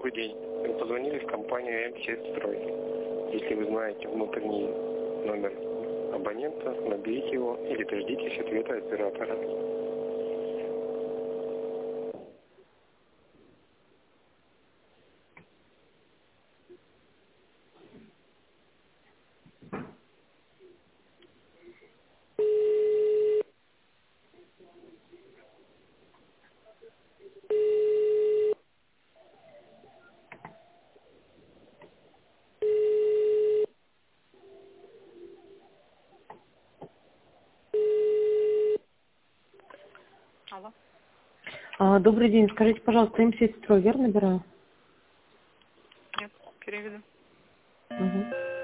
Добрый день. Вы позвонили в компанию МСЕТстрой. Если вы знаете внутренний номер абонента, наберите его или дождитесь ответа оператора. Алло. Добрый день. Скажите, пожалуйста, МСЕТстрой, верно набираю? Нет, переведу. Угу.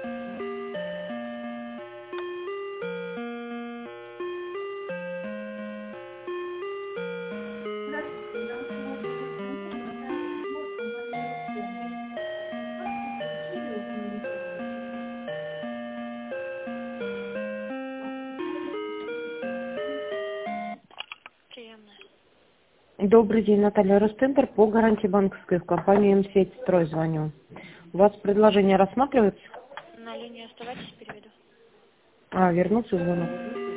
Приемная. Добрый день, Наталья Ростендер, по гарантии банковской в компанию МСЕТстрой звоню. У вас предложение рассматривается? На линии оставайтесь, переведу. Вернулся звонок.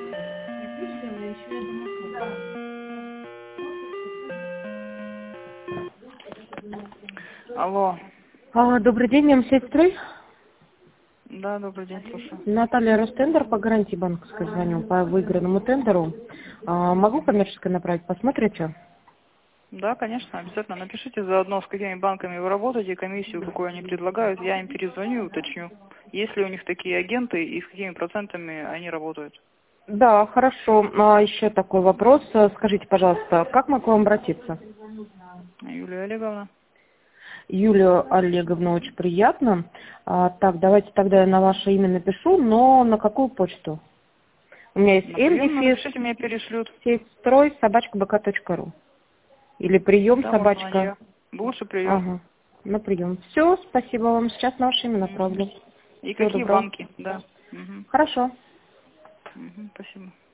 Алло. Добрый день, МСЕТстрой. Да, добрый день, слушаю. Наталья Ростендер, по гарантии банковской звоню, по выигранному тендеру. Могу коммерческое направить, посмотрите? Да, конечно, обязательно. Напишите заодно, с какими банками вы работаете, комиссию, какую они предлагают. Я им перезвоню и уточню, есть ли у них такие агенты и с какими процентами они работают. Да, хорошо. Еще такой вопрос. Скажите, пожалуйста, как могу к вам обратиться? Юлия Олеговна. Юлия Олеговна, очень приятно. Так, давайте тогда я на ваше имя напишу, но на какую почту? У меня есть На прием напишите, mdefis, мне перешлют. строй, @bk.ru. Или прием Да, можно на собачка. нее. Лучше прием. Ага, на прием. Все, спасибо вам. Сейчас на ваше имя направлю. И Всего какие доброго. банки, да. Угу. Хорошо. Угу, спасибо.